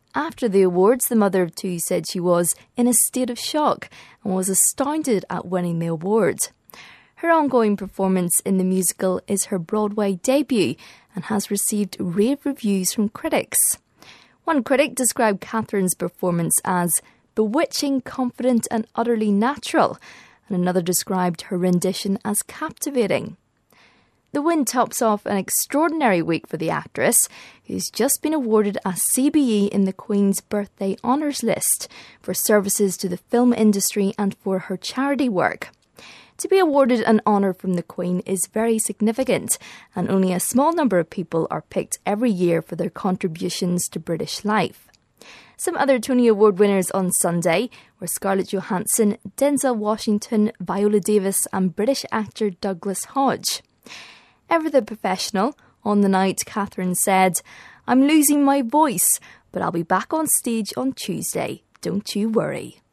After the awards, the mother of two said she was in a state of shock and was astounded at winning the award. Her ongoing performance in the musical is her Broadway debut and has received rave reviews from critics. One critic described Catherine's performance as bewitching, confident and utterly natural, and another described her rendition as captivating. The win tops off an extraordinary week for the actress, who's just been awarded a CBE in the Queen's Birthday Honours List for services to the film industry and for her charity work. To be awarded an honour from the Queen is very significant, and only a small number of people are picked every year for their contributions to British life. Some other Tony Award winners on Sunday were Scarlett Johansson, Denzel Washington, Viola Davis and British actor Douglas Hodge. Ever the professional, on the night Catherine said, "I'm losing my voice, but I'll be back on stage on Tuesday, don't you worry."